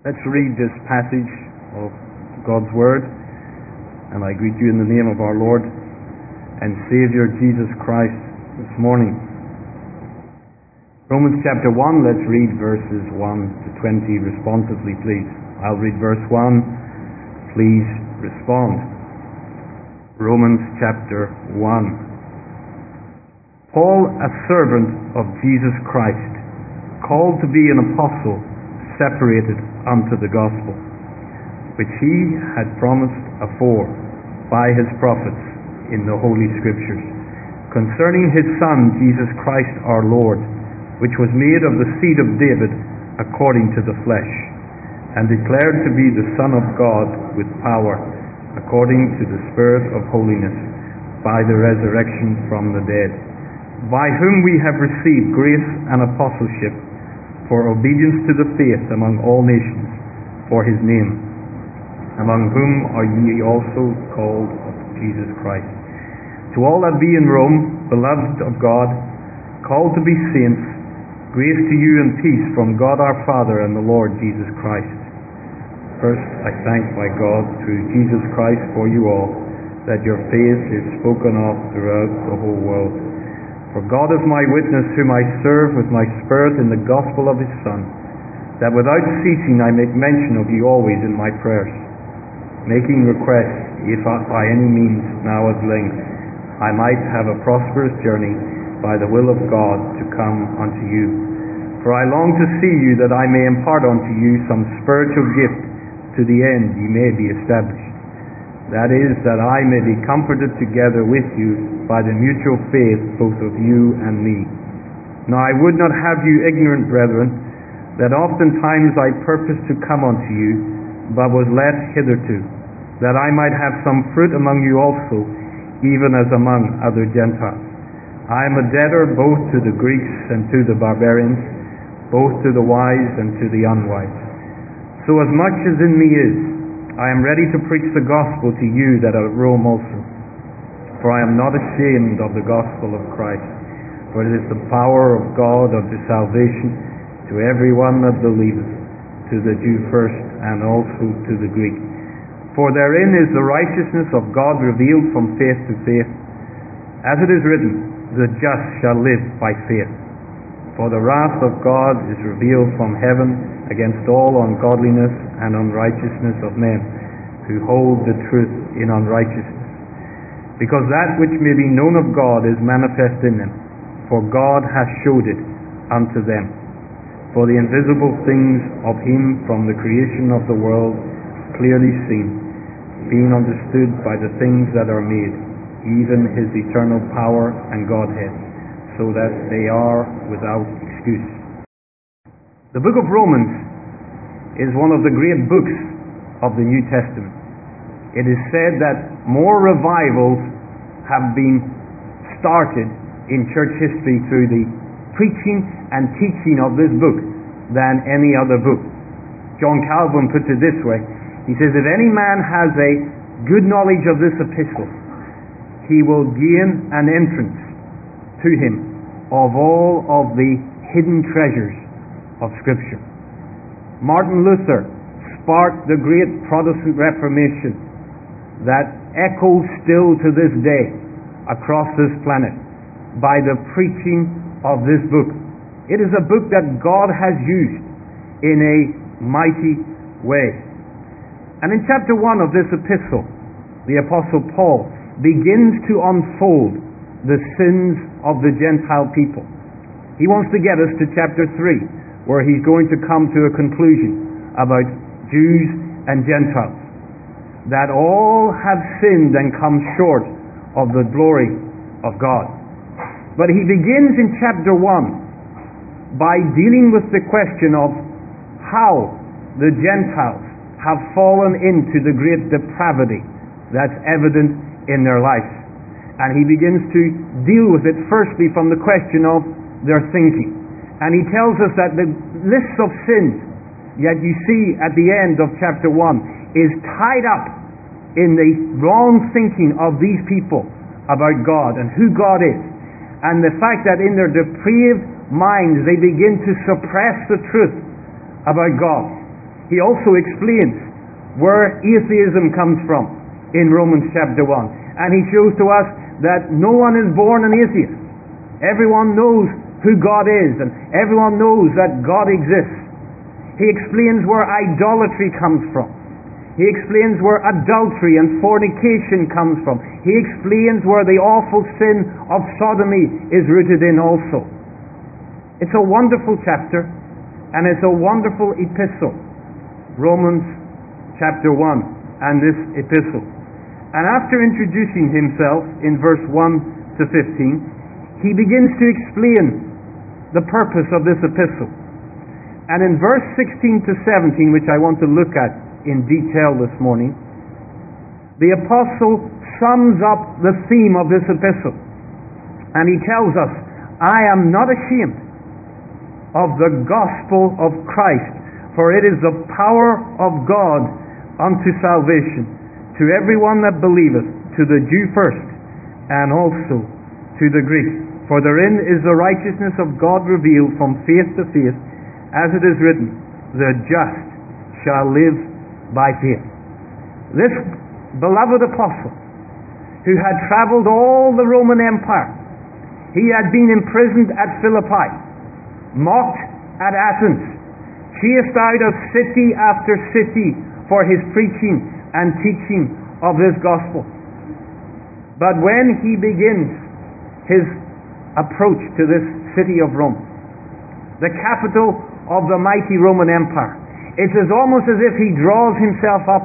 Let's read this passage of God's Word, and I greet you in the name of our Lord and Savior Jesus Christ this morning. Romans chapter 1, let's read verses 1 to 20 responsively, please. I'll read verse 1, please respond. Romans chapter 1. Paul, a servant of Jesus Christ, called to be an apostle, separated unto the gospel, which he had promised afore by his prophets in the Holy Scriptures, concerning his Son, Jesus Christ our Lord, which was made of the seed of David according to the flesh, and declared to be the Son of God with power, according to the Spirit of holiness, by the resurrection from the dead, by whom we have received grace and apostleship, for obedience to the faith among all nations, for his name, among whom are ye also called of Jesus Christ. To all that be in Rome, beloved of God, called to be saints, grace to you and peace from God our Father and the Lord Jesus Christ. First, I thank my God through Jesus Christ for you all, that your faith is spoken of throughout the whole world. For God is my witness, whom I serve with my spirit in the gospel of his Son, that without ceasing I make mention of you always in my prayers, making request, if by any means now at length I might have a prosperous journey by the will of God to come unto you. For I long to see you, that I may impart unto you some spiritual gift, to the end ye may be established. That is, that I may be comforted together with you by the mutual faith both of you and me. Now I would not have you ignorant, brethren, that oftentimes I purposed to come unto you, but was let hitherto, that I might have some fruit among you also, even as among other Gentiles. I am a debtor both to the Greeks and to the barbarians, both to the wise and to the unwise. So as much as in me is, I am ready to preach the gospel to you that are at Rome also. For I am not ashamed of the gospel of Christ, for it is the power of God unto salvation to every one that believeth, to the Jew first, and also to the Greek. For therein is the righteousness of God revealed from faith to faith, as it is written, the just shall live by faith. For the wrath of God is revealed from heaven against all ungodliness and unrighteousness of men, who hold the truth in unrighteousness. Because that which may be known of God is manifest in them, for God hath showed it unto them. For the invisible things of him from the creation of the world clearly seen, being understood by the things that are made, even his eternal power and Godhead, so that they are without excuse. The book of Romans is one of the great books of the New Testament. It is said that more revivals have been started in church history through the preaching and teaching of this book than any other book. John Calvin puts it this way. He says, if any man has a good knowledge of this epistle, he will gain an entrance to him of all of the hidden treasures of Scripture. Martin Luther sparked the great Protestant Reformation that echoes still to this day across this planet by the preaching of this book. It is a book that God has used in a mighty way. And in chapter 1 of this epistle, the Apostle Paul begins to unfold the sins of the Gentile people. He wants to get us to chapter 3, where he's going to come to a conclusion about Jews and Gentiles, that all have sinned and come short of the glory of God. But he begins in chapter 1 by dealing with the question of how the Gentiles have fallen into the great depravity that's evident in their life. And he begins to deal with it firstly from the question of their thinking. And he tells us that the list of sins that you see at the end of chapter 1 is tied up in the wrong thinking of these people about God and who God is. And the fact that in their depraved minds they begin to suppress the truth about God. He also explains where atheism comes from in Romans chapter 1. And he shows to us that no one is born an atheist. Everyone knows who God is, and everyone knows that God exists. He explains where idolatry comes from. He explains where adultery and fornication comes from. He explains where the awful sin of sodomy is rooted in also. It's a wonderful chapter, and it's a wonderful epistle. Romans chapter 1 and this epistle. And after introducing himself in verse 1 to 15, he begins to explain the purpose of this epistle. And in verse 16 to 17, which I want to look at in detail this morning, the apostle sums up the theme of this epistle. And he tells us, I am not ashamed of the gospel of Christ, for it is the power of God unto salvation to everyone that believeth, to the Jew first, and also to the Greek. For therein is the righteousness of God revealed from faith to faith, as it is written, the just shall live by faith. This beloved apostle, who had traveled all the Roman Empire, he had been imprisoned at Philippi, mocked at Athens, chased out of city after city for his preaching and teaching of this gospel. But when he begins his approach to this city of Rome, the capital of the mighty Roman Empire, it's almost as if he draws himself up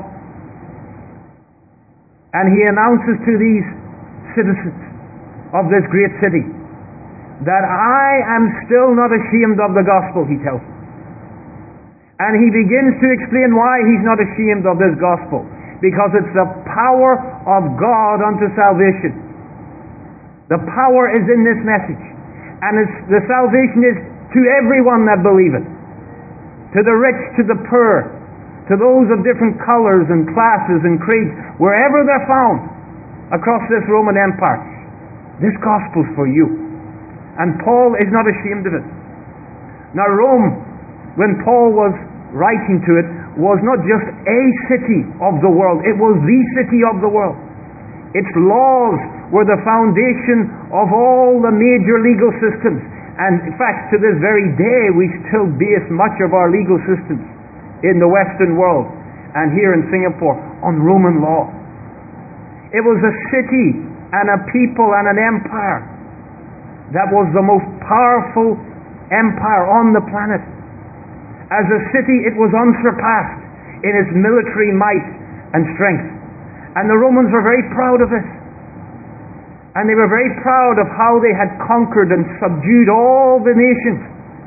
and he announces to these citizens of this great city that I am still not ashamed of the gospel, he tells them. And he begins to explain why he's not ashamed of this gospel. Because it's the power of God unto salvation. The power is in this message. And the salvation is to everyone that believeth. To the rich, to the poor, to those of different colors and classes and creeds, wherever they're found across this Roman Empire. This gospel's for you. And Paul is not ashamed of it. Now Rome, when Paul was writing to it, was not just a city of the world, it was the city of the world. Its laws were the foundation of all the major legal systems. And in fact, to this very day, we still base much of our legal systems in the Western world and here in Singapore on Roman law. It was a city and a people and an empire that was the most powerful empire on the planet. As a city, it was unsurpassed in its military might and strength. And the Romans were very proud of it. And they were very proud of how they had conquered and subdued all the nations.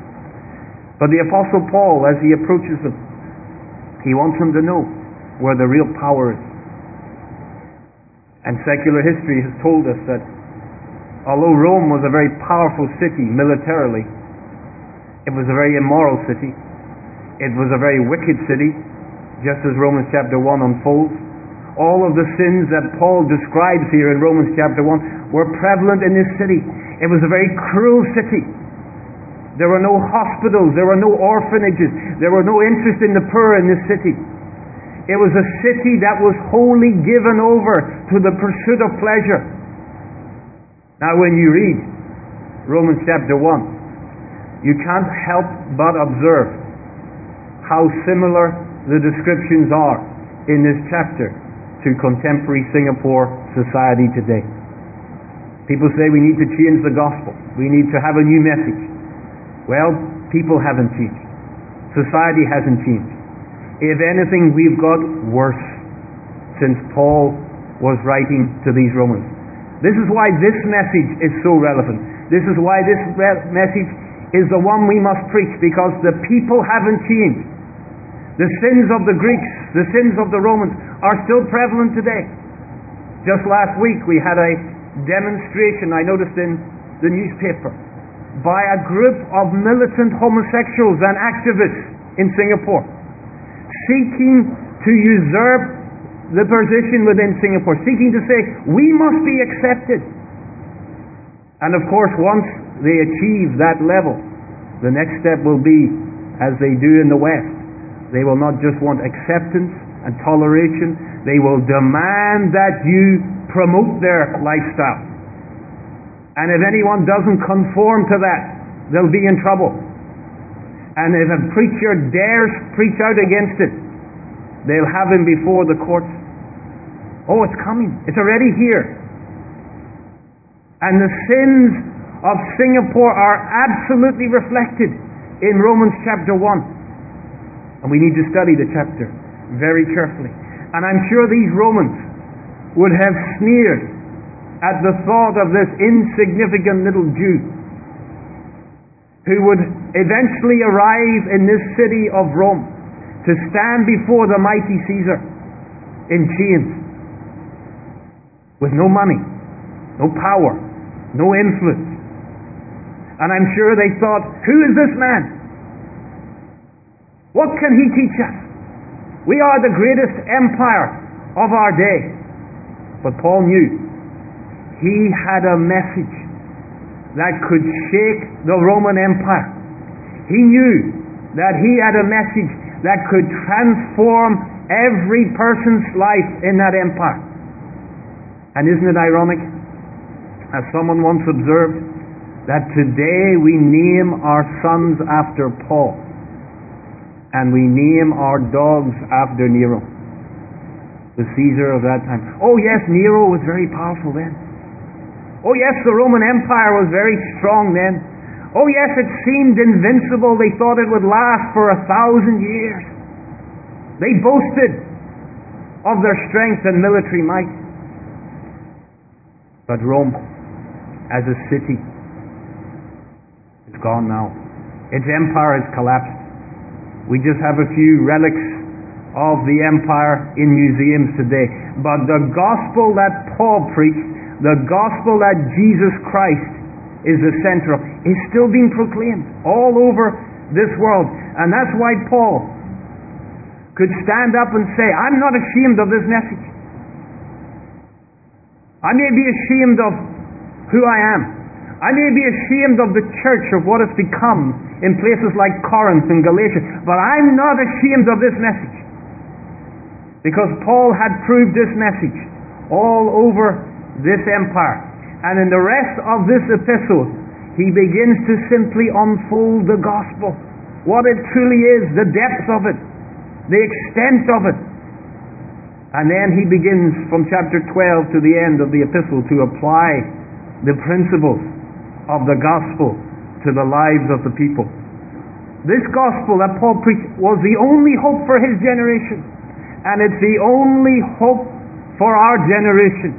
But the Apostle Paul, as he approaches them, he wants them to know where the real power is. And secular history has told us that although Rome was a very powerful city militarily, it was a very immoral city. It was a very wicked city, just as Romans chapter 1 unfolds. All of the sins that Paul describes here in Romans chapter 1 were prevalent in this city. It was a very cruel city. There were no hospitals, there were no orphanages, there were no interest in the poor in this city. It was a city that was wholly given over to the pursuit of pleasure. Now when you read Romans chapter 1, you can't help but observe how similar the descriptions are in this chapter to contemporary Singapore society today. People say we need to change the gospel. We need to have a new message. Well, people haven't changed. Society hasn't changed. If anything, we've got worse since Paul was writing to these Romans. This is why this message is so relevant. This is why this message is the one we must preach, because the people haven't changed. The sins of the Greeks, the sins of the Romans are still prevalent today. Just last week we had a demonstration, I noticed in the newspaper, by a group of militant homosexuals and activists in Singapore, seeking to usurp the position within Singapore, seeking to say, we must be accepted. And of course, once they achieve that level, the next step will be, as they do in the West, They will not just want acceptance and toleration, they will demand that you promote their lifestyle. And if anyone doesn't conform to that, they'll be in trouble. And if a preacher dares preach out against it, they'll have him before the courts. Oh, it's coming. It's already here. And the sins of Singapore are absolutely reflected in Romans chapter 1. And we need to study the chapter very carefully. And I'm sure these Romans would have sneered at the thought of this insignificant little Jew who would eventually arrive in this city of Rome to stand before the mighty Caesar in chains with no money, no power, no influence. And I'm sure they thought, who is this man? What can he teach us? We are the greatest empire of our day. But Paul knew he had a message that could shake the Roman Empire. He knew that he had a message that could transform every person's life in that empire. And isn't it ironic, as someone once observed, that today we name our sons after Paul and we name our dogs after Nero, the Caesar of that time. Oh yes, Nero was very powerful then. Oh yes, the Roman Empire was very strong then. Oh yes, it seemed invincible. They thought it would last for 1,000 years. They boasted of their strength and military might. But Rome, as a city, is gone now. Its empire has collapsed. We just have a few relics of the empire in museums today. But the gospel that Paul preached, the gospel that Jesus Christ is the center of, is still being proclaimed all over this world. And that's why Paul could stand up and say, I'm not ashamed of this message. I may be ashamed of who I am. I may be ashamed of the church, of what it's become in places like Corinth and Galatia, but I'm not ashamed of this message. Because Paul had proved this message all over this empire. And in the rest of this epistle, he begins to simply unfold the gospel. What it truly is, the depth of it, the extent of it. And then he begins from chapter 12 to the end of the epistle to apply the principles of the gospel to the lives of the people. This gospel that Paul preached was the only hope for his generation. And it's the only hope for our generation.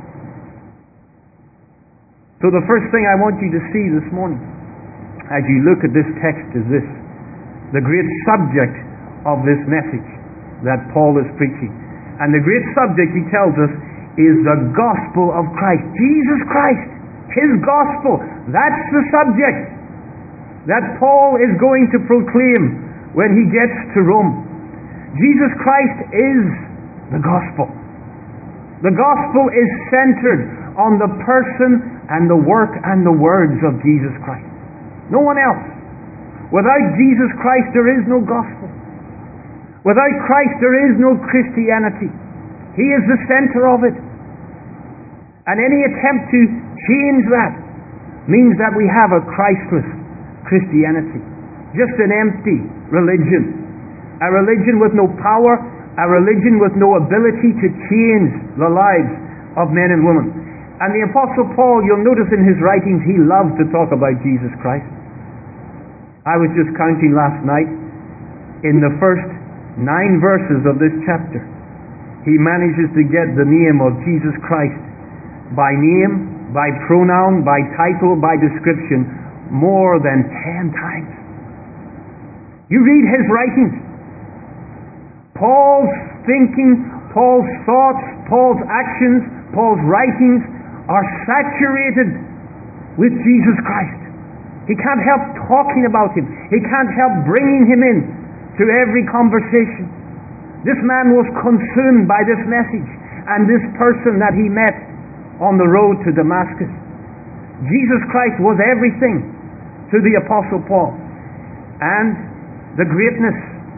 So the first thing I want you to see this morning, as you look at this text, is this: the great subject of this message that Paul is preaching. And the great subject, he tells us, is the gospel of Christ. Jesus Christ, his gospel. That's the subject that Paul is going to proclaim when he gets to Rome. Jesus Christ is the gospel. The gospel is centered on the person and the work and the words of Jesus Christ. No one else. Without Jesus Christ, there is no gospel. Without Christ, there is no Christianity. He is the center of it. And any attempt to change that means that we have a Christless Christianity. Just an empty religion. A religion with no power, a religion with no ability to change the lives of men and women. And the Apostle Paul, you'll notice in his writings, he loved to talk about Jesus Christ. I was just counting last night, in the first 9 verses of this chapter, he manages to get the name of Jesus Christ by name, by pronoun, by title, by description, more than 10 times. You read his writings. Paul's thinking, Paul's thoughts, Paul's actions, Paul's writings are saturated with Jesus Christ. He can't help talking about him. He can't help bringing him in to every conversation. This man was consumed by this message and this person that he met on the road to Damascus. Jesus Christ was everything to the Apostle Paul. And the greatness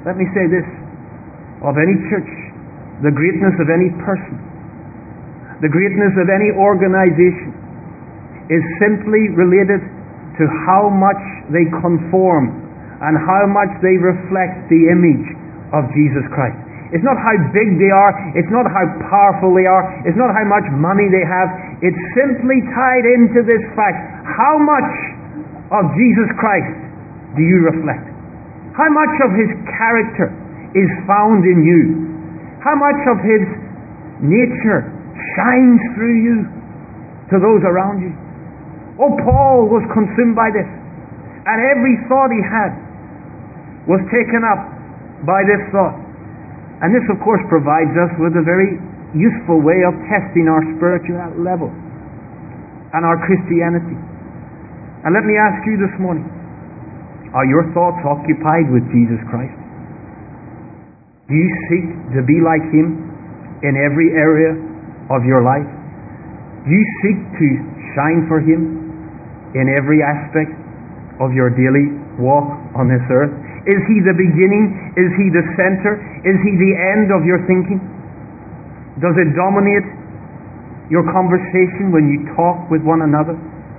let me say this, of any church, the greatness of any person, the greatness of any organization is simply related to how much they conform and how much they reflect the image of Jesus Christ. It's not how big they are, it's not how powerful they are, it's not how much money they have, it's simply tied into this fact: how much of Jesus Christ do you reflect? How much of His character is found in you? How much of His nature shines through you to those around you? Oh, Paul was consumed by this, and every thought he had was taken up by this thought. And this, of course, provides us with a very useful way of testing our spiritual level and our Christianity. And let me ask you this morning, are your thoughts occupied with Jesus Christ? Do you seek to be like Him in every area of your life? Do you seek to shine for Him in every aspect of your daily walk on this earth? Is He the beginning? Is He the center? Is He the end of your thinking? Does it dominate your conversation when you talk with one another?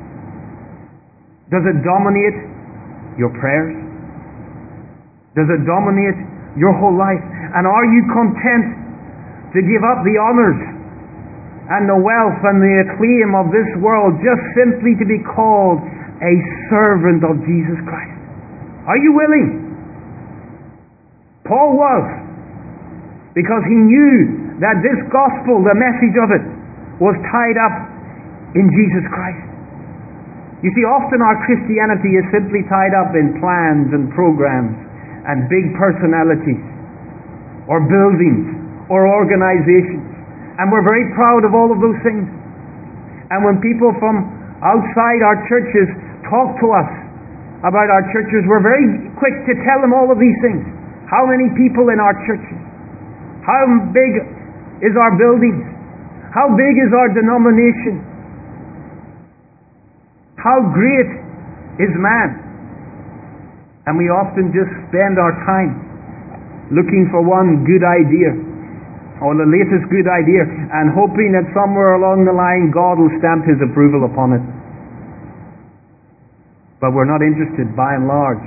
Does it dominate your prayers? Does it dominate your whole life? And are you content to give up the honors and the wealth and the acclaim of this world just simply to be called a servant of Jesus Christ? Are you willing? Paul was, because he knew that this gospel, the message of it, was tied up in Jesus Christ. You see, often our Christianity is simply tied up in plans and programs and big personalities or buildings or organizations, and we're very proud of all of those things. And when people from outside our churches talk to us about our churches, we're very quick to tell them all of these things. How many people in our churches? How big is our buildings? How big is our denomination? How great is man? And we often just spend our time looking for one good idea or the latest good idea and hoping that somewhere along the line God will stamp His approval upon it. But we're not interested, by and large,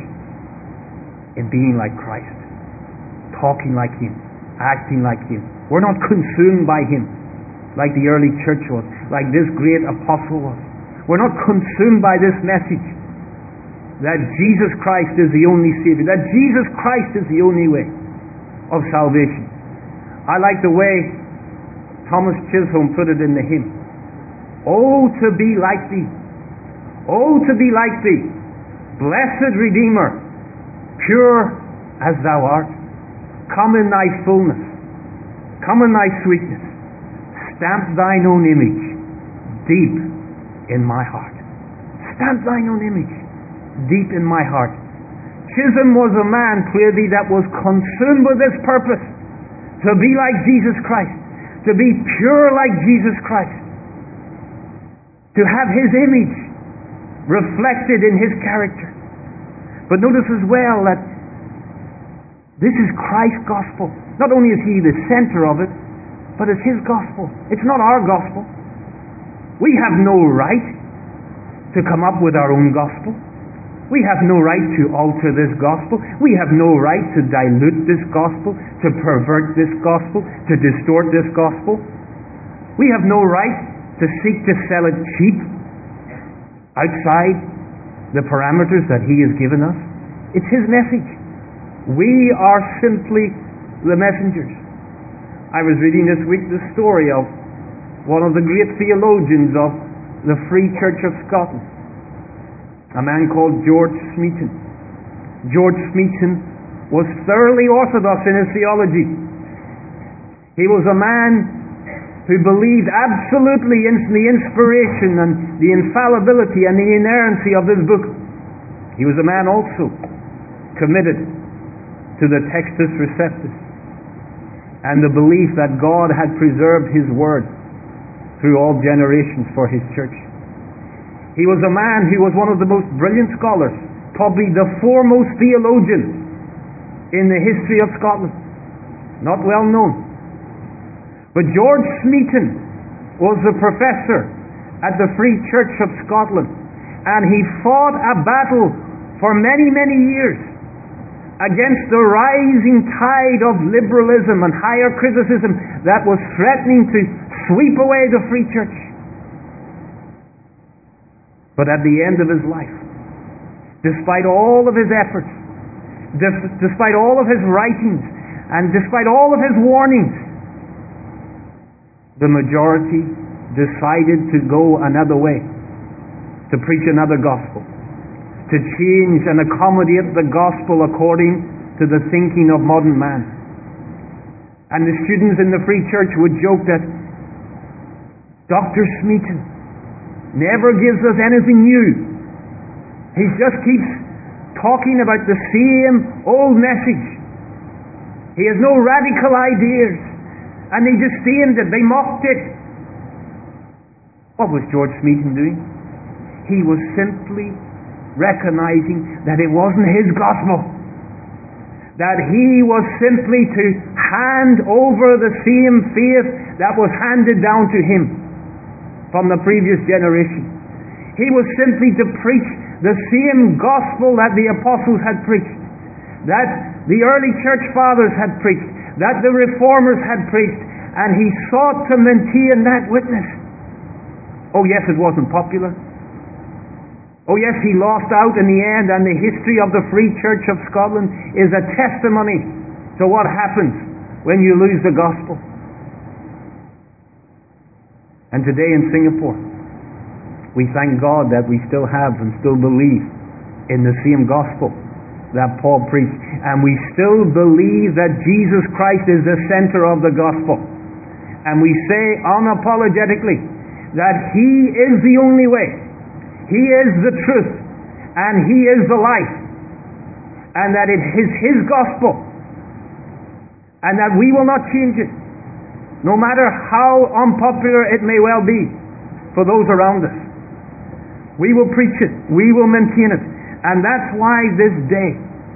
in being like Christ, talking like Him, acting like Him. We're not consumed by Him like the early church was, like this great apostle was. We're not consumed by this message that Jesus Christ is the only Savior, that Jesus Christ is the only way of salvation. I like the way Thomas Chisholm put it in the hymn. Oh, to be like Thee. Oh, to be like Thee, blessed Redeemer, pure as Thou art. Come in Thy fullness, come in Thy sweetness, stamp Thine own image deep in my heart. Stamp Thine own image deep in my heart. Chisholm was a man, clearly, that was consumed with this purpose, to be like Jesus Christ, to be pure like Jesus Christ, to have His image reflected in His character. But notice as well that this is Christ's gospel. Not only is He the center of it, but it's His gospel. It's not our gospel. We have no right to come up with our own gospel. We have no right to alter this gospel. We have no right to dilute this gospel, to pervert this gospel, to distort this gospel. We have no right to seek to sell it cheap outside the parameters that He has given us. It's His message. We are simply the messengers. I was reading this week the story of one of the great theologians of the Free Church of Scotland, a man called George Smeaton. George Smeaton was thoroughly orthodox in his theology. He was a man who believed absolutely in the inspiration and the infallibility and the inerrancy of this book. He was a man also committed to the Textus Receptus and the belief that God had preserved His Word through all generations for His church. He was a man who was one of the most brilliant scholars, probably the foremost theologian in the history of Scotland. Not well known. But George Smeaton was a professor at the Free Church of Scotland, and he fought a battle for many, many years against the rising tide of liberalism and higher criticism that was threatening to sweep away the Free Church. But at the end of his life, despite all of his efforts, despite all of his writings, and despite all of his warnings, the majority decided to go another way, to preach another gospel, to change and accommodate the gospel according to the thinking of modern man. And the students in the Free Church would joke that Dr. Smeaton never gives us anything new. He just keeps talking about the same old message. He has no radical ideas, and they disdained it, they mocked it. What was George Smeaton doing? He was simply recognizing that it wasn't his gospel, that he was simply to hand over the same faith that was handed down to him from the previous generation. He was simply to preach the same gospel that the apostles had preached, that the early church fathers had preached, that the reformers had preached, and he sought to maintain that witness. Oh yes, it wasn't popular. Oh yes, he lost out in the end, and the history of the Free Church of Scotland is a testimony to what happens when you lose the gospel. And today in Singapore, we thank God that we still have and still believe in the same gospel that Paul preached. And we still believe that Jesus Christ is the center of the gospel. And we say unapologetically that He is the only way. He is the truth. And He is the life. And that it is His gospel. And that we will not change it, no matter how unpopular it may well be for those around us. We will preach it. We will maintain it. And that's why this day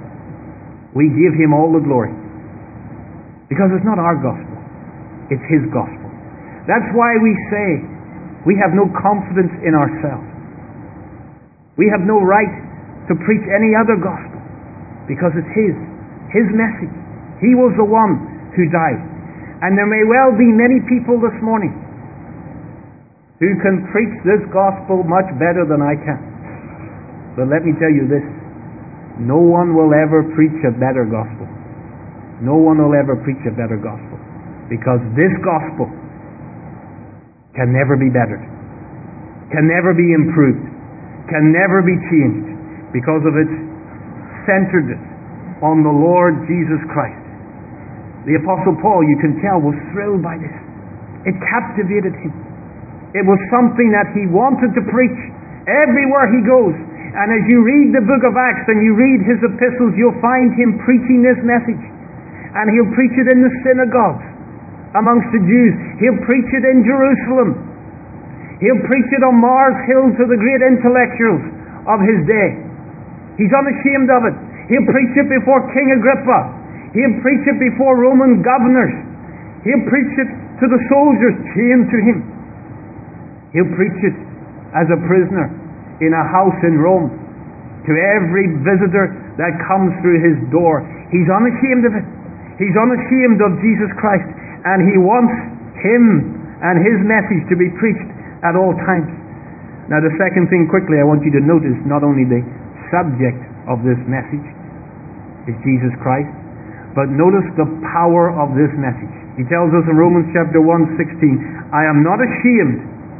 we give Him all the glory. Because it's not our gospel. It's His gospel. That's why we say we have no confidence in ourselves. We have no right to preach any other gospel. Because it's His message. He was the one who died. And there may well be many people this morning who can preach this gospel much better than I can. But let me tell you this, no one will ever preach a better gospel. No one will ever preach a better gospel. Because this gospel can never be bettered, can never be improved, can never be changed, because of its centeredness on the Lord Jesus Christ. The Apostle Paul, you can tell, was thrilled by this. It captivated him. It was something that he wanted to preach everywhere he goes. And as you read the book of Acts and you read his epistles, you'll find him preaching this message. And he'll preach it in the synagogues amongst the Jews. He'll preach it in Jerusalem. He'll preach it on Mars Hill to the great intellectuals of his day. He's unashamed of it. He'll preach it before King Agrippa. He'll preach it before Roman governors. He'll preach it to the soldiers chained to him. He'll preach it as a prisoner in a house in Rome to every visitor that comes through his door. He's unashamed of it. He's unashamed of Jesus Christ, and he wants Him and His message to be preached at all times. Now the second thing quickly I want you to notice, not only the subject of this message is Jesus Christ, but notice the power of this message. He tells us in Romans chapter 1:16, I am not ashamed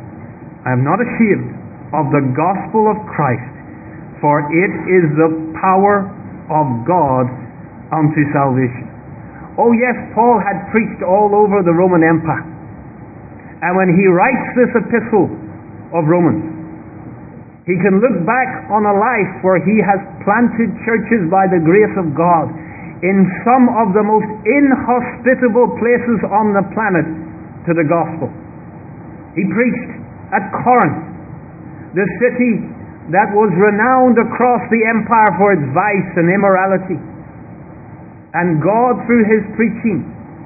of the gospel of Christ, for it is the power of God unto salvation. Oh yes, Paul had preached all over the Roman Empire. And when he writes this epistle of Romans, he can look back on a life where he has planted churches by the grace of God in some of the most inhospitable places on the planet to the gospel. He preached at Corinth, the city that was renowned across the empire for its vice and immorality. And God, through his preaching,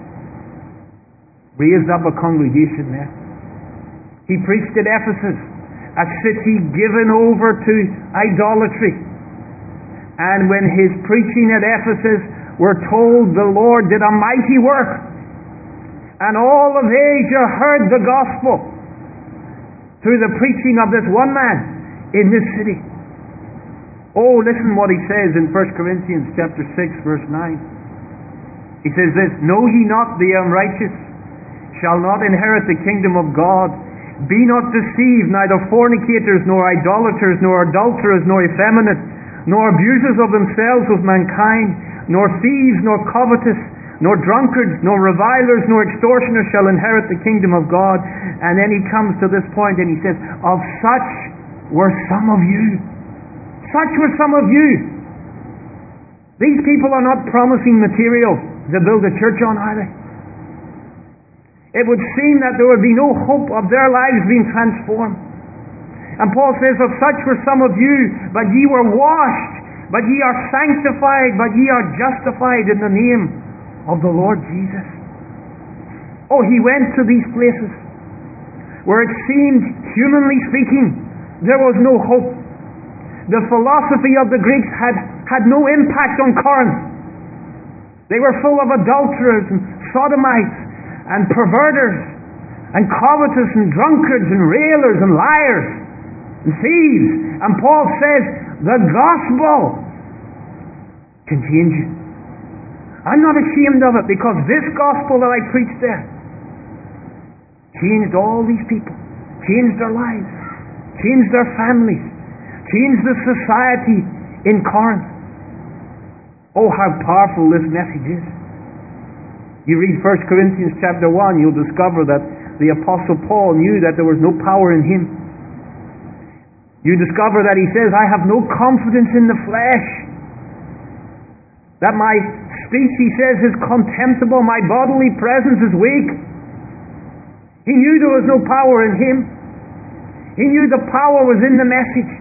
raised up a congregation there. He preached at Ephesus, a city given over to idolatry. And when his preaching at Ephesus, we're told the Lord did a mighty work. And all of Asia heard the gospel through the preaching of this one man in this city. Oh, listen what he says in 1 Corinthians chapter 6, verse 9. He says this, "Know ye not the unrighteous shall not inherit the kingdom of God? Be not deceived, neither fornicators, nor idolaters, nor adulterers, nor effeminate, nor abusers of themselves with mankind, nor thieves, nor covetous, nor drunkards, nor revilers, nor extortioners shall inherit the kingdom of God." And then he comes to this point and he says, "Of such were some of you." Such were some of you. These people are not promising material to build a church on, are they? It would seem that there would be no hope of their lives being transformed. And Paul says, "Of such were some of you, but ye were washed, but ye are sanctified, but ye are justified in the name of the Lord Jesus." Oh, he went to these places where it seemed, humanly speaking, there was no hope. The philosophy of the Greeks had no impact on Corinth. They were full of adulterers and sodomites and perverters and covetous and drunkards and railers and liars and thieves. And Paul says, the gospel can change you. I'm not ashamed of it, because this gospel that I preached there changed all these people, changed their lives, changed their families, changed the society in Corinth. Oh, how powerful this message is. You read 1 Corinthians chapter 1, you'll discover that the Apostle Paul knew that there was no power in him. You discover that he says, "I have no confidence in the flesh. That my speech," he says, "is contemptible. My bodily presence is weak." He knew there was no power in him. He knew the power was in the message.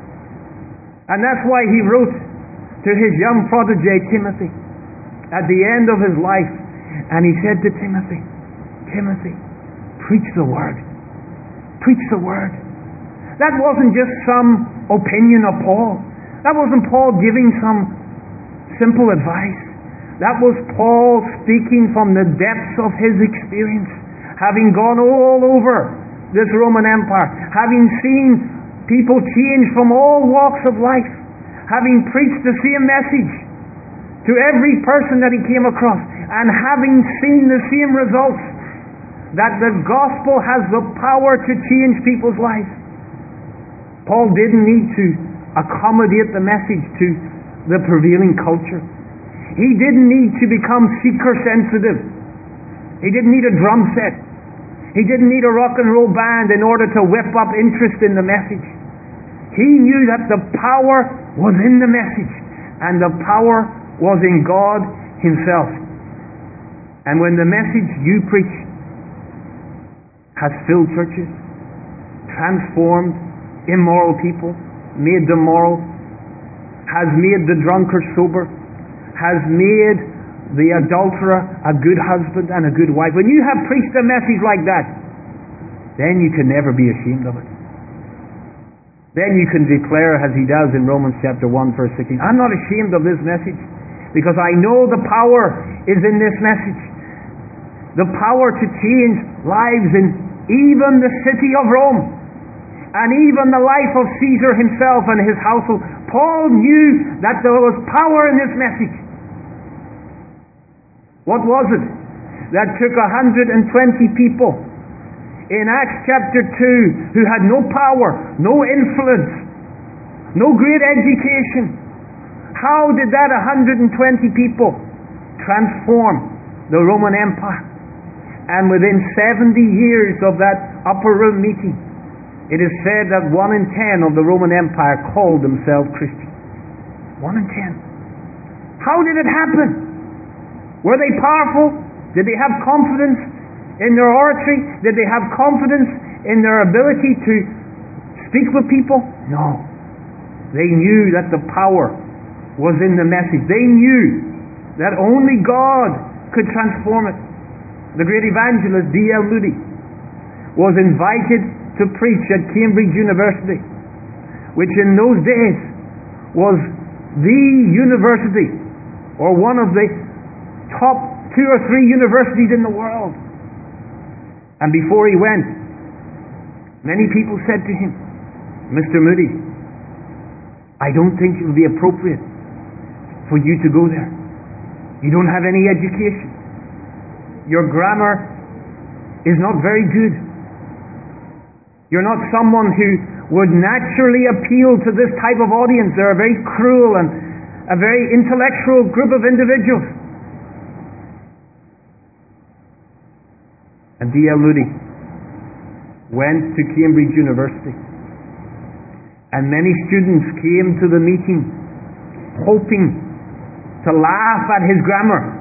And that's why he wrote to his young protege Timothy at the end of his life. And he said to Timothy, "Timothy, preach the word. Preach the word." That wasn't just some opinion of Paul. That wasn't Paul giving some simple advice. That was Paul speaking from the depths of his experience, having gone all over this Roman Empire, having seen people change from all walks of life, having preached the same message to every person that he came across, and having seen the same results, that the gospel has the power to change people's lives. Paul didn't need to accommodate the message to the prevailing culture. He didn't need to become seeker sensitive. He didn't need a drum set. He didn't need a rock and roll band in order to whip up interest in the message. He knew that the power was in the message, and the power was in God himself. And when the message you preach has filled churches, transformed immoral people, made them moral, has made the drunkard sober, has made the adulterer a good husband and a good wife, when you have preached a message like that, then you can never be ashamed of it. Then you can declare, as he does in Romans chapter 1 verse 16, "I'm not ashamed of this message, because I know the power is in this message." The power to change lives in even the city of Rome, and even the life of Caesar himself and his household. Paul knew that there was power in this message. What was it that took 120 people in Acts chapter 2 who had no power, no influence, no great education? How did that 120 people transform the Roman Empire? And within 70 years of that upper room meeting, it is said that 1 in 10 of the Roman Empire called themselves Christians. 1 in 10. How did it happen? Were they powerful? Did they have confidence in their oratory? Did they have confidence in their ability to speak with people? No. They knew that the power was in the message. They knew that only God could transform it. The great evangelist D.L. Moody was invited to preach at Cambridge University, which in those days was the university, or one of the top 2 or 3 universities in the world. And before he went, many people said to him, "Mr. Moody, I don't think it would be appropriate for you to go there. You don't have any education. Your grammar is not very good. You're not someone who would naturally appeal to this type of audience. They're a very cruel and a very intellectual group of individuals." And D.L. Moody went to Cambridge University, and many students came to the meeting hoping to laugh at his grammar,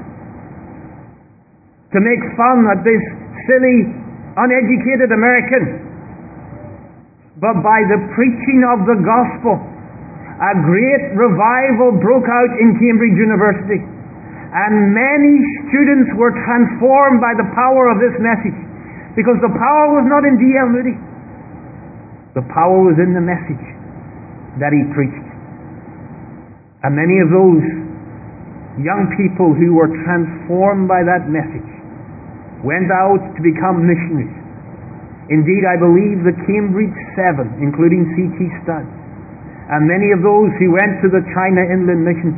to make fun at this silly, uneducated American. But by the preaching of the gospel, a great revival broke out in Cambridge University, and many students were transformed by the power of this message, because the power was not in D.L. Moody. The power was in the message that he preached. And many of those young people who were transformed by that message went out to become missionaries. Indeed, I believe the Cambridge 7, including C.T. Studd, and many of those who went to the China Inland Mission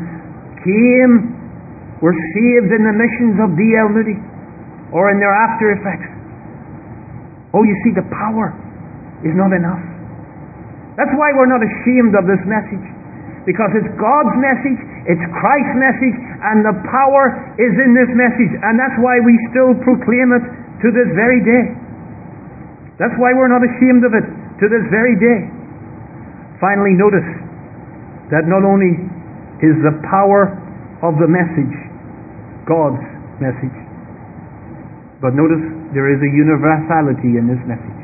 were saved in the missions of D.L. Moody, or in their after effects. Oh, you see, the power is not enough. That's why we're not ashamed of this message, because it's God's message, it's Christ's message, and the power is in this message, and that's why we still proclaim it to this very day. That's why we're not ashamed of it to this very day. Finally, notice that not only is the power of the message God's message, but notice there is a universality in this message.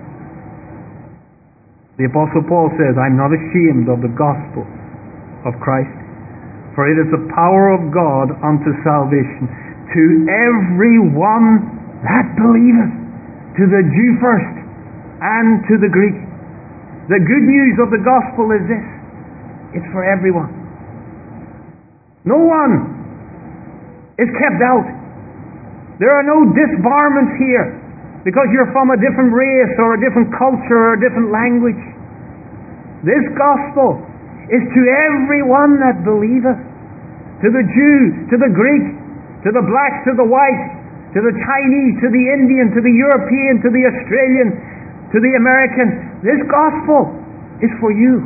The Apostle Paul says, "I'm not ashamed of the gospel of Christ, for it is the power of God unto salvation to every one that believeth, to the Jew first, and to the Greek." The good news of the gospel is this: it's for everyone. No one is kept out. There are no disbarments here because you're from a different race or a different culture or a different language. This gospel is to everyone that believeth, to the Jew, to the Greek, to the black, to the white, to the Chinese, to the Indian, to the European, to the Australian, to the American. This gospel is for you.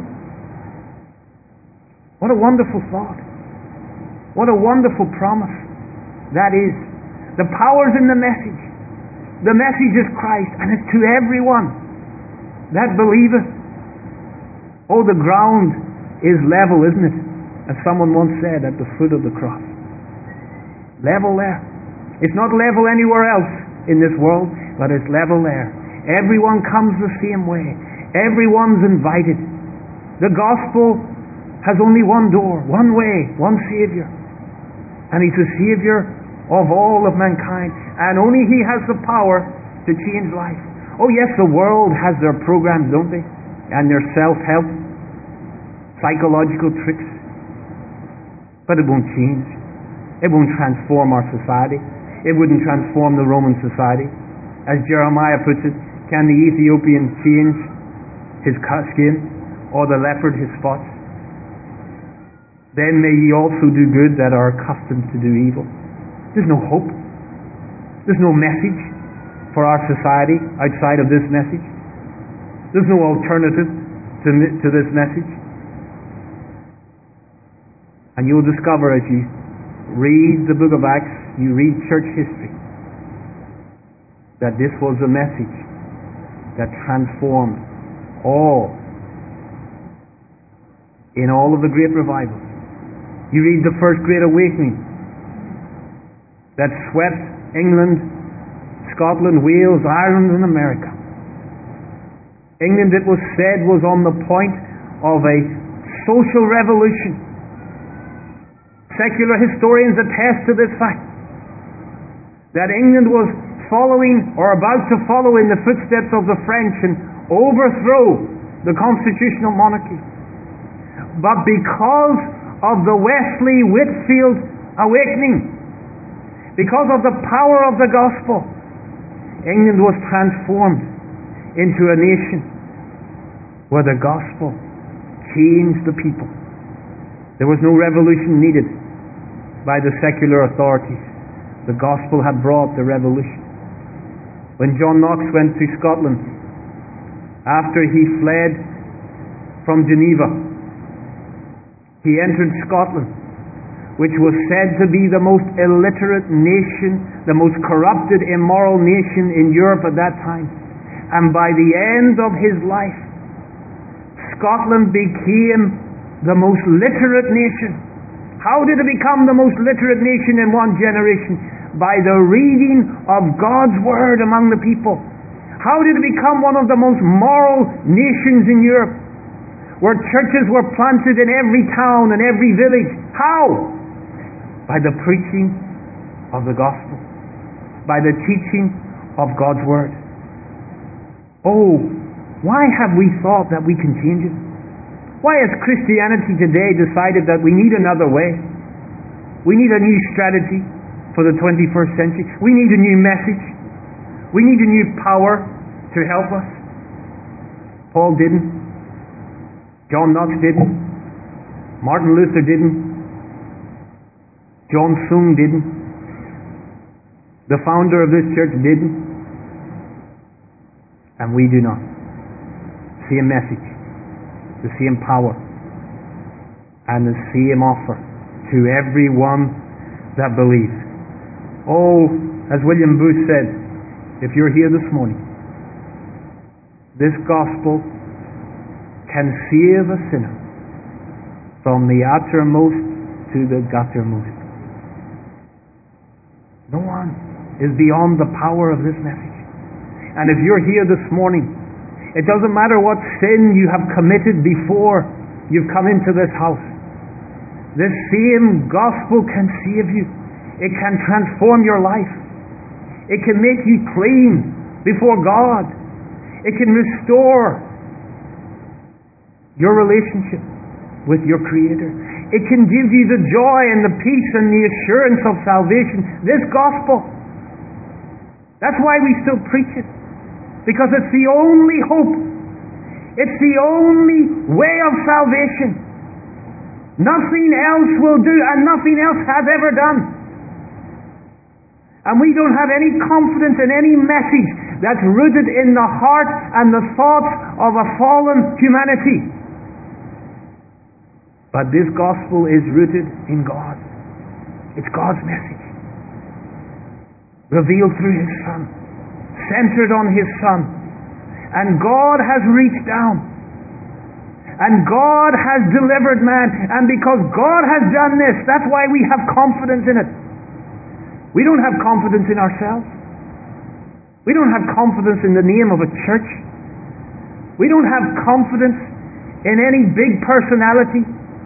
What a wonderful thought. What a wonderful promise that is. The power's in the message. The message is Christ, and it's to everyone that believeth. Oh, the ground is level, isn't it? As someone once said, at the foot of the cross. Level there. It's not level anywhere else in this world, but it's level there. Everyone comes the same way. Everyone's invited. The gospel has only one door, one way, one Savior. And He's the Savior of all of mankind. And only He has the power to change life. Oh yes, the world has their programs, don't they? And their self-help, psychological tricks. But it won't change. It won't transform our society. It wouldn't transform the Roman society. As Jeremiah puts it, can the Ethiopian change his skin, or the leopard his spots? Then may ye also do good that are accustomed to do evil. There's no hope. There's no message for our society outside of this message. There's no alternative to this message. And you'll discover as you read the book of Acts, you read church history, that this was a message that transformed all in all of the great revivals. You read the first great awakening that swept England, Scotland, Wales, Ireland, and America. England, it was said, was on the point of a social revolution. Secular historians attest to this fact, that England was following or about to follow in the footsteps of the French and overthrow the constitutional monarchy. But because of the Wesley Whitefield awakening, because of the power of the gospel, England was transformed into a nation where the gospel changed the people. There was no revolution needed by the secular authorities. The gospel had brought the revolution. When John Knox went to Scotland, after he fled from Geneva, he entered Scotland, which was said to be the most illiterate nation, the most corrupted, immoral nation in Europe at that time. And by the end of his life, Scotland became the most literate nation. How did it become the most literate nation in one generation? By the reading of God's Word among the people. How did it become one of the most moral nations in Europe, where churches were planted in every town and every village? How? By the preaching of the gospel, by the teaching of God's Word. Oh, why have we thought that we can change it? Why has Christianity today decided that we need another way? We need a new strategy for the 21st century. We need a new message. We need a new power to help us. Paul didn't. John Knox didn't. Martin Luther didn't. John Sung didn't. The founder of this church didn't. And we do not. Same message, the same power, and the same offer to everyone that believes. Oh, as William Booth said, if you're here this morning, this gospel can save a sinner from the uttermost to the guttermost. No one is beyond the power of this message. And if you're here this morning, it doesn't matter what sin you have committed before you've come into this house. This same gospel can save you. It can transform your life. It can make you clean before God. It can restore your relationship with your Creator. It can give you the joy and the peace and the assurance of salvation. This gospel. That's why we still preach it. Because it's the only hope. It's the only way of salvation. Nothing else will do, and nothing else has ever done. And we don't have any confidence in any message that's rooted in the heart and the thoughts of a fallen humanity. But this gospel is rooted in God. It's God's message, revealed through His Son, centered on His Son. And God has reached down, and God has delivered man. And because God has done this, that's why we have confidence in it. We don't have confidence in ourselves. We don't have confidence in the name of a church. We don't have confidence in any big personality.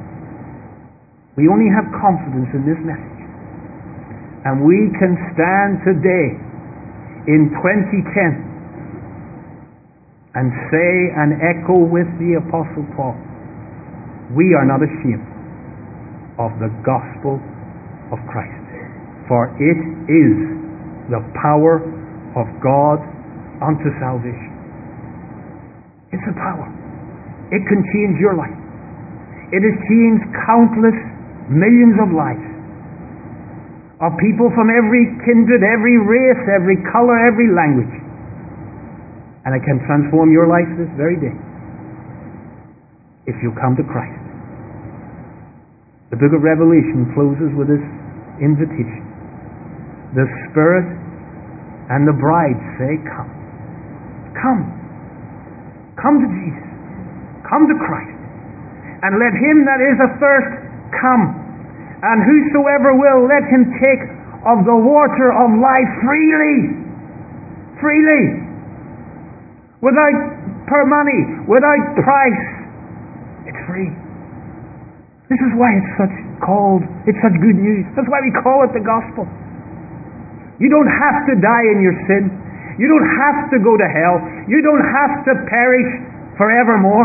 We only have confidence in this message. And we can stand today in 2010 and say and echo with the Apostle Paul, we are not ashamed of the gospel of Christ, for it is the power of God unto salvation. It's a power. It can change your life. It has changed countless millions of lives, of people from every kindred, every race, every color, every language. And it can transform your life this very day if you come to Christ. The book of Revelation closes with this invitation. The Spirit and the bride say, come. Come. Come to Jesus. Come to Christ. And let him that is athirst come. And whosoever will, let him take of the water of life freely. Freely. Without per money. Without price. It's free. This is why it's such good news. That's why we call it the gospel. You don't have to die in your sin. You don't have to go to hell. You don't have to perish forevermore.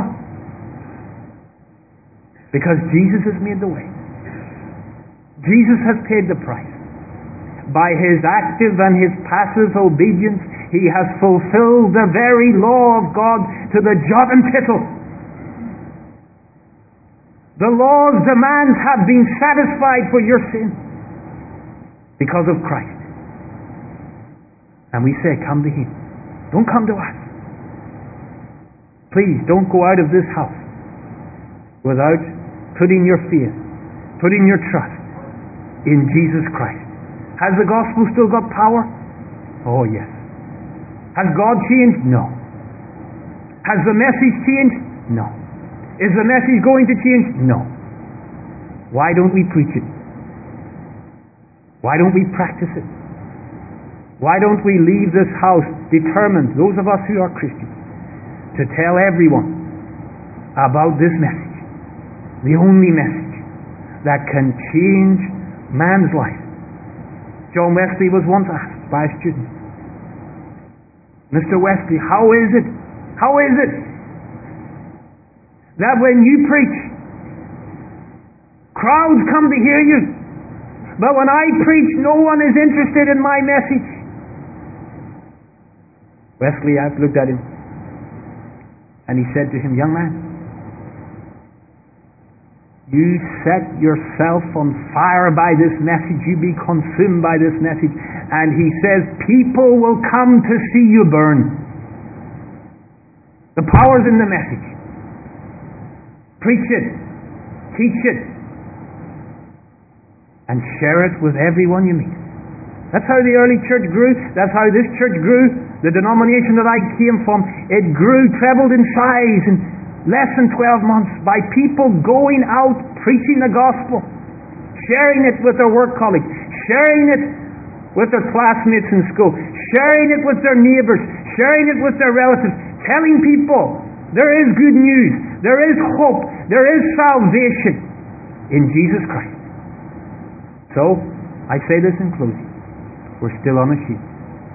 Because Jesus has made the way. Jesus has paid the price. By His active and His passive obedience, He has fulfilled the very law of God to the jot and tittle. The law's demands have been satisfied for your sin because of Christ. And we say, come to Him. Don't come to us. Please don't go out of this house without putting your faith, putting your trust in Jesus Christ. Has the gospel still got power? Oh yes. Has God changed? No. Has the message changed? No. Is the message going to change? No. Why don't we preach it? Why don't we practice it? Why don't we leave this house determined, those of us who are Christians, to tell everyone about this message, the only message that can change man's life. John Wesley was once asked by a student, Mr. Wesley, how is it that when you preach, crowds come to hear you, but when I preach, no one is interested in my message? Wesley looked at him and he said to him, young man, you set yourself on fire by this message, you be consumed by this message, and he says people will come to see you burn. The power's in the message. Preach it, teach it, and share it with everyone you meet. That's how the early church grew. That's how this church grew. The denomination that I came from, it grew, trebled in size in less than 12 months by people going out preaching the gospel, sharing it with their work colleagues, sharing it with their classmates in school, sharing it with their neighbors, sharing it with their relatives, telling people there is good news, there is hope, there is salvation in Jesus Christ. So, I say this in closing. We're still unashamed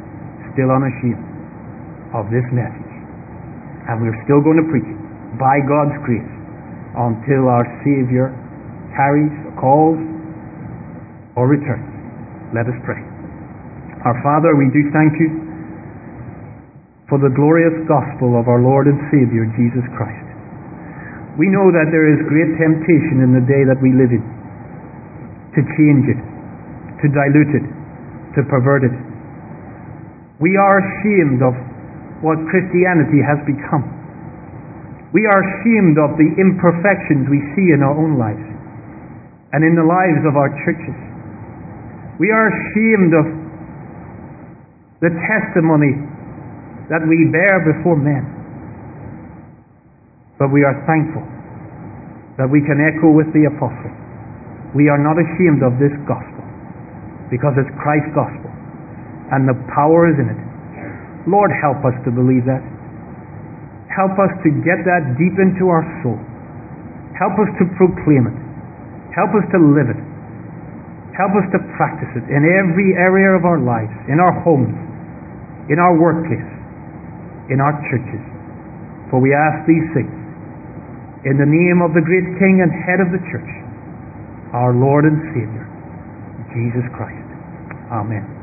of this message. And we're still going to preach it by God's grace until our Savior tarries, calls, or returns. Let us pray. Our Father, we do thank you for the glorious gospel of our Lord and Savior, Jesus Christ. We know that there is great temptation in the day that we live in to change it, to dilute it, to pervert it. We are ashamed of what Christianity has become. We are ashamed of the imperfections we see in our own lives and in the lives of our churches. We are ashamed of the testimony that we bear before men. But we are thankful that we can echo with the apostle. We are not ashamed of this gospel, because it's Christ's gospel, and the power is in it. Lord, help us to believe that. Help us to get that deep into our soul. Help us to proclaim it. Help us to live it. Help us to practice it in every area of our lives, in our homes, in our workplace, in our churches. For we ask these things in the name of the great King and Head of the Church, our Lord and Savior, Jesus Christ. Amen.